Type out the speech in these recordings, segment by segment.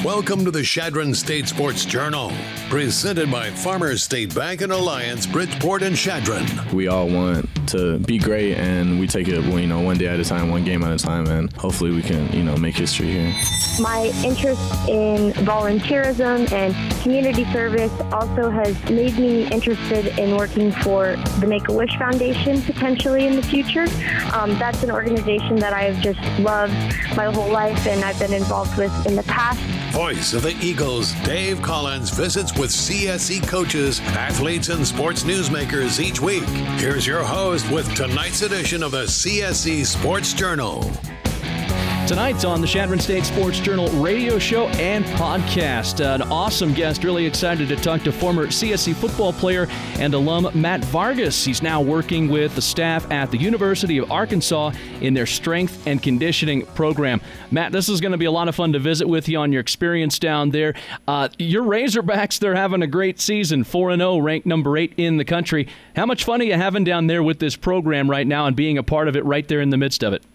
Welcome to the Chadron State Sports Journal, presented by Farmers State Bank and Alliance, Bridgeport and Chadron. We all want to be great, and we take it, one day at a time, one game at a time, and hopefully we can, make history here. My interest in volunteerism and community service also has made me interested in working for the Make-A-Wish Foundation potentially in the future. That's an organization that I've just loved my whole life and I've been involved with in the past. Voice of the Eagles, Dave Collins visits with CSE coaches, athletes, and sports newsmakers each week. Here's your host with tonight's edition of the CSE Sports Journal. Tonight on the Chadron State Sports Journal radio show and podcast, an awesome guest. Really excited to talk to former CSE football player and alum Matt Vargas. He's now working with the staff at the University of Arkansas in their strength and conditioning program. Matt, this is going to be a lot of fun to visit with you on your experience down there. Your Razorbacks, they're having a great season, 4-0, ranked number 8 in the country. How much fun are you having down there with this program right now and being a part of it right there in the midst of it?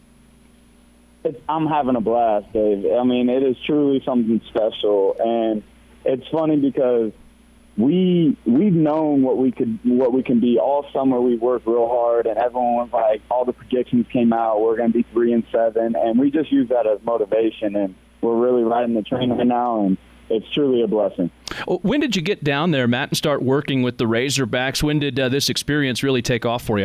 I'm having a blast, Dave. I mean, it is truly something special, and it's funny because we've known what we can be all summer. We worked real hard, and everyone was like, all the predictions came out. We're going to be 3-7, and we just use that as motivation, and we're really riding the train right now, and it's truly a blessing. When did you get down there, Matt, and start working with the Razorbacks? When did this experience really take off for you?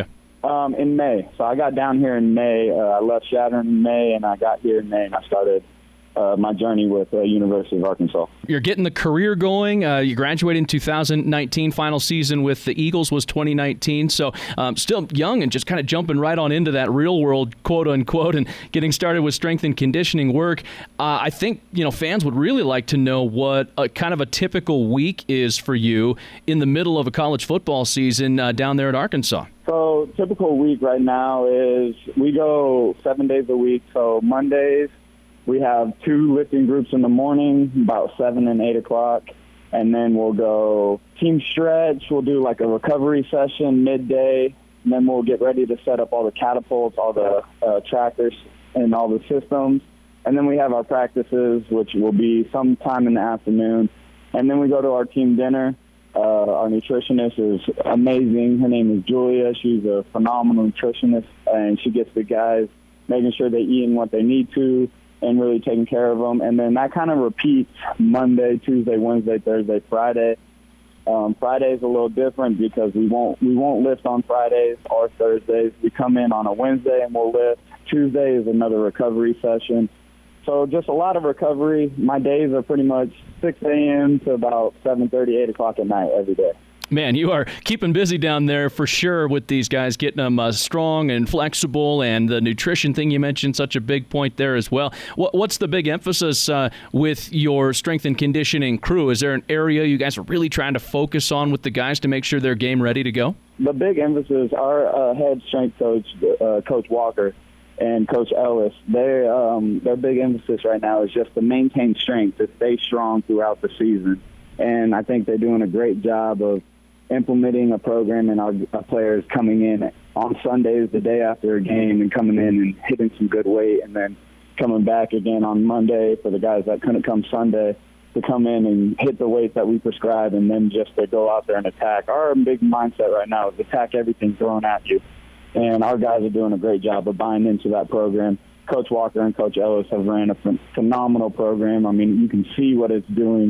In May. So I got down here in May. I left Chadron in May, and I got here in May, and I started my journey with University of Arkansas. You're getting the career going. You graduated in 2019. Final season with the Eagles was 2019. So still young and just kind of jumping right on into that real world, quote unquote, and getting started with strength and conditioning work. I think fans would really like to know what kind of a typical week is for you in the middle of a college football season down there at Arkansas. So typical week right now is we go 7 days a week. So Mondays, we have 2 lifting groups in the morning, about 7 and 8 o'clock. And then we'll go team stretch. We'll do like a recovery session midday. And then we'll get ready to set up all the catapults, all the trackers, and all the systems. And then we have our practices, which will be sometime in the afternoon. And then we go to our team dinner. Our nutritionist is amazing. Her name is Julia. She's a phenomenal nutritionist, and she gets the guys making sure they're eating what they need to and really taking care of them. And then that kind of repeats Monday, Tuesday, Wednesday, Thursday, Friday. Friday's a little different because we won't lift on Fridays or Thursdays. We come in on a Wednesday and we'll lift. Tuesday is another recovery session. So just a lot of recovery. My days are pretty much 6 a.m. to about 7:30, 8 o'clock at night every day. Man, you are keeping busy down there for sure with these guys, getting them strong and flexible, and the nutrition thing you mentioned, such a big point there as well. What's the big emphasis with your strength and conditioning crew? Is there an area you guys are really trying to focus on with the guys to make sure they're game ready to go? The big emphasis, our head strength coach, Coach Walker, and Coach Ellis, their big emphasis right now is just to maintain strength, to stay strong throughout the season. And I think they're doing a great job of implementing a program and our players coming in on Sundays the day after a game and coming in and hitting some good weight, and then coming back again on Monday for the guys that couldn't come Sunday to come in and hit the weight that we prescribe, and then just to go out there and attack. Our big mindset right now is attack everything thrown at you. And our guys are doing a great job of buying into that program. Coach Walker and Coach Ellis have ran a phenomenal program. I mean, you can see what it's doing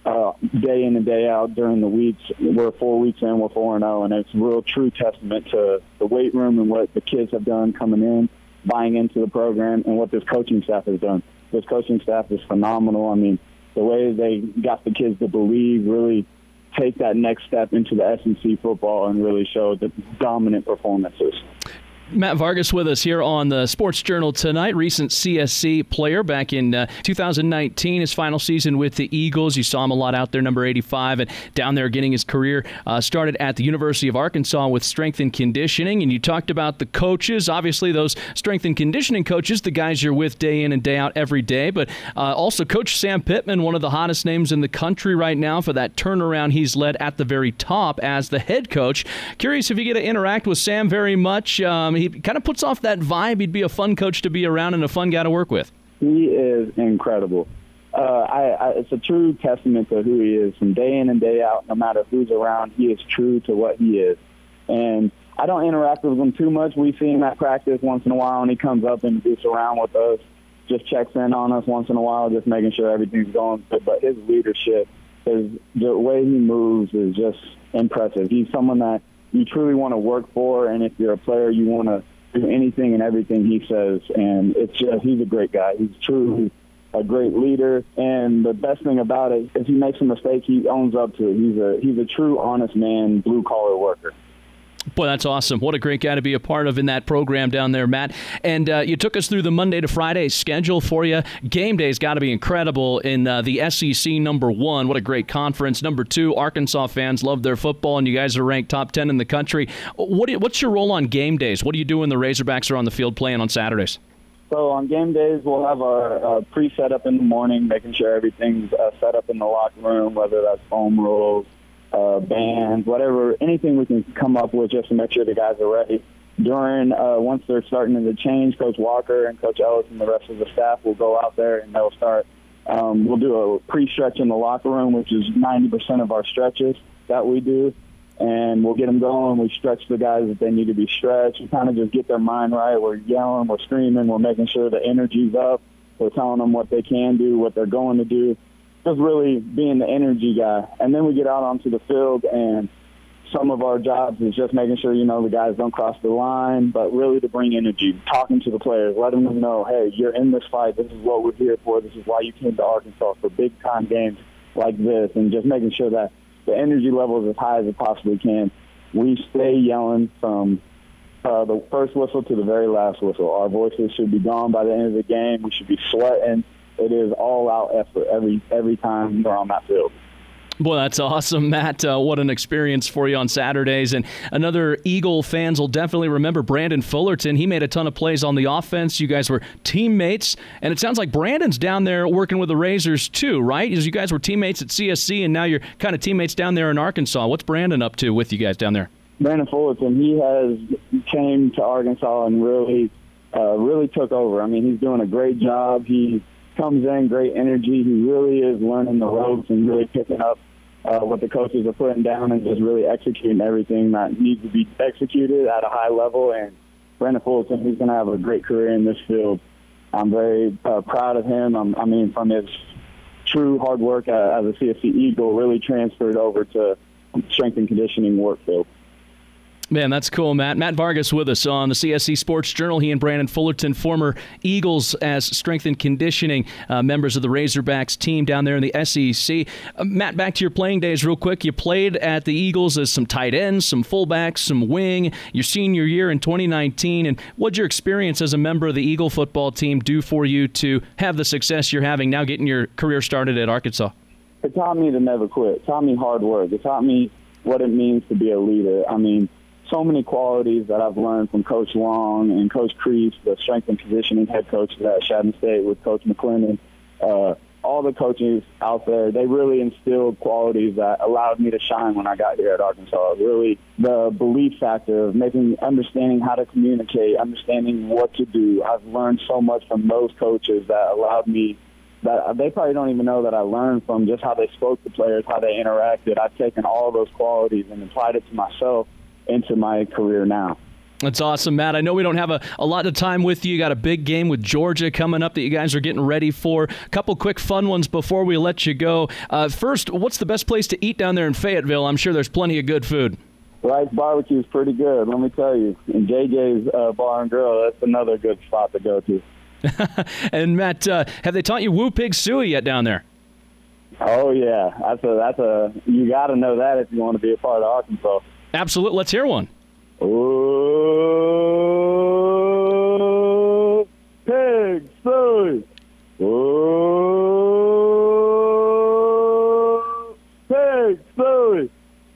day in and day out during the weeks. We're 4 weeks in, we're 4-0, and it's a real true testament to the weight room and what the kids have done coming in, buying into the program, and what this coaching staff has done. This coaching staff is phenomenal. I mean, the way they got the kids to believe, really take that next step into the SEC football and really show the dominant performances. Matt Vargas with us here on the Sports Journal tonight. Recent CSC player back in 2019, his final season with the Eagles. You saw him a lot out there, number 85, and down there getting his career started at the University of Arkansas with strength and conditioning. And you talked about the coaches, obviously those strength and conditioning coaches, the guys you're with day in and day out every day, but also Coach Sam Pittman, one of the hottest names in the country right now for that turnaround he's led at the very top as the head coach. Curious if you get to interact with Sam very much. He kind of puts off that vibe. He'd be a fun coach to be around and a fun guy to work with. He is incredible. it's a true testament to who he is from day in and day out. No matter who's around, he is true to what he is. And I don't interact with him too much. We see him at practice once in a while, and he comes up and goofs around with us, just checks in on us once in a while, just making sure everything's going good. But his leadership, the way he moves is just impressive. He's someone that you truly want to work for, and if you're a player, you want to do anything and everything he says. And he's a great guy. He's truly a great leader, and the best thing about it, if he makes a mistake, he owns up to it. He's a true, honest man, blue-collar worker. Boy, that's awesome. What a great guy to be a part of in that program down there, Matt. And you took us through the Monday to Friday schedule for you. Game day's got to be incredible in the SEC number 1. What a great conference. Number 2, Arkansas fans love their football, and you guys are ranked top 10 in the country. What's your role on game days? What do you do when the Razorbacks are on the field playing on Saturdays? So on game days, we'll have our pre-set up in the morning, making sure everything's set up in the locker room, whether that's foam rolls, bands, whatever, anything we can come up with just to make sure the guys are ready. Once they're starting to change, Coach Walker and Coach Ellis and the rest of the staff will go out there and they'll start. We'll do a pre-stretch in the locker room, which is 90% of our stretches that we do. And we'll get them going. We stretch the guys if they need to be stretched. We kind of just get their mind right. We're yelling, we're screaming, we're making sure the energy's up. We're telling them what they can do, what they're going to do. Just really being the energy guy. And then we get out onto the field, and some of our jobs is just making sure, the guys don't cross the line, but really to bring energy, talking to the players, letting them know, hey, you're in this fight. This is what we're here for. This is why you came to Arkansas for big-time games like this, and just making sure that the energy level is as high as it possibly can. We stay yelling from the first whistle to the very last whistle. Our voices should be gone by the end of the game. We should be sweating. It is all-out effort every time we're on that field. Boy, that's awesome, Matt. What an experience for you on Saturdays. And another Eagle fans will definitely remember Brandon Fullerton. He made a ton of plays on the offense. You guys were teammates. And it sounds like Brandon's down there working with the Razors too, right? As you guys were teammates at CSC, and now you're kind of teammates down there in Arkansas. What's Brandon up to with you guys down there? Brandon Fullerton, he came to Arkansas and really took over. I mean, he's doing a great job. He comes in, great energy. He really is learning the ropes and really picking up what the coaches are putting down and just really executing everything that needs to be executed at a high level. And Brandon Fullerton, he's going to have a great career in this field. I'm very proud of him. From his true hard work as a CSC Eagle, really transferred over to strength and conditioning work field. Man, that's cool, Matt. Matt Vargas with us on the CSC Sports Journal. He and Brandon Fullerton, former Eagles as strength and conditioning members of the Razorbacks team down there in the SEC. Matt, back to your playing days real quick. You played at the Eagles as some tight ends, some fullbacks, some wing, your senior year in 2019. And what'd your experience as a member of the Eagle football team do for you to have the success you're having now getting your career started at Arkansas? It taught me to never quit. It taught me hard work. It taught me what it means to be a leader. So many qualities that I've learned from Coach Long and Coach Kreese, the strength and conditioning head coach at Shadden State with Coach McClendon. All the coaches out there, they really instilled qualities that allowed me to shine when I got here at Arkansas. Really, the belief factor of understanding how to communicate, understanding what to do. I've learned so much from those coaches that allowed me that they probably don't even know that I learned from just how they spoke to players, how they interacted. I've taken all of those qualities and applied it to myself into my career now. That's awesome, Matt. I know we don't have a lot of time with you. You got a big game with Georgia coming up that you guys are getting ready for. A couple quick fun ones before we let you go. First, what's the best place to eat down there in Fayetteville? I'm sure there's plenty of good food. Rice Barbecue is pretty good, let me tell you. And JJ's Bar and Grill, that's another good spot to go to. And Matt, have they taught you Woo Pig Suey yet down there? Oh yeah, that's a you got to know that if you want to be a part of Arkansas. Absolutely. Let's hear one. Oh, pig suey. Oh, pig suey.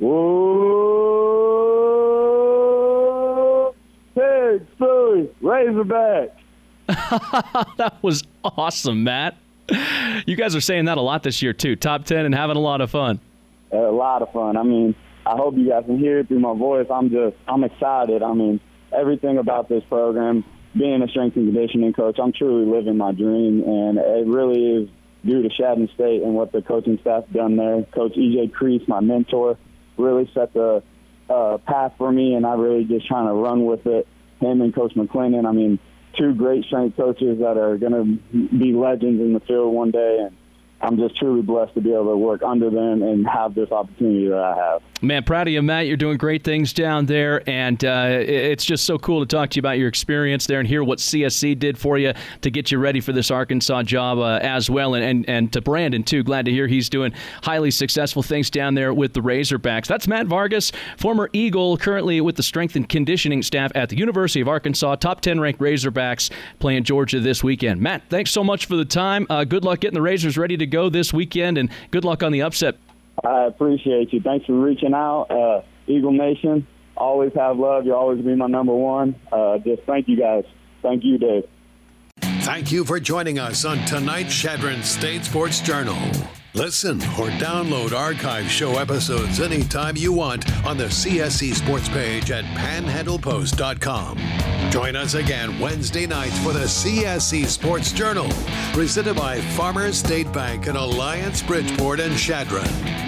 Oh, pig suey. Razorback. That was awesome, Matt. You guys are saying that a lot this year, too. Top 10 and having a lot of fun. A lot of fun. I hope you guys can hear it through my voice. I'm excited. Everything about this program, being a strength and conditioning coach, I'm truly living my dream, and it really is due to Shadron State and what the coaching staff done there. Coach E.J. Crease, my mentor, really set the path for me, and I really just trying to run with it. Him and Coach McClendon, I mean, two great strength coaches that are going to be legends in the field one day, and I'm just truly blessed to be able to work under them and have this opportunity that I have. Man, proud of you, Matt. You're doing great things down there, and it's just so cool to talk to you about your experience there and hear what CSC did for you to get you ready for this Arkansas job as well. And to Brandon, too, glad to hear he's doing highly successful things down there with the Razorbacks. That's Matt Vargas, former Eagle, currently with the strength and conditioning staff at the University of Arkansas, top 10-ranked Razorbacks playing Georgia this weekend. Matt, thanks so much for the time. Good luck getting the Razors ready to go this weekend, and good luck on the upset. I appreciate you. Thanks for reaching out. Eagle Nation, always have love. You'll always be my number one. Just thank you guys. Thank you, Dave. Thank you for joining us on tonight's Shadron State Sports Journal. Listen or download archive show episodes anytime you want on the CSC Sports page at panhandlepost.com. Join us again Wednesday nights for the CSC Sports Journal, presented by Farmers State Bank in Alliance, Bridgeport, and Shadron.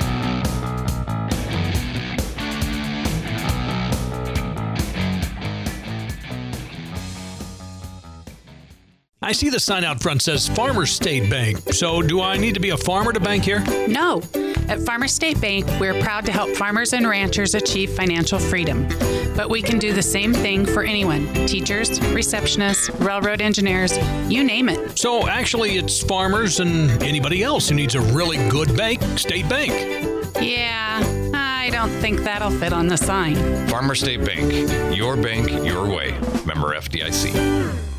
I see the sign out front says Farmers State Bank. So do I need to be a farmer to bank here? No. At Farmers State Bank, we're proud to help farmers and ranchers achieve financial freedom. But we can do the same thing for anyone. Teachers, receptionists, railroad engineers, you name it. So actually it's farmers and anybody else who needs a really good bank, State Bank. Yeah, I don't think that'll fit on the sign. Farmers State Bank. Your bank, your way. Member FDIC.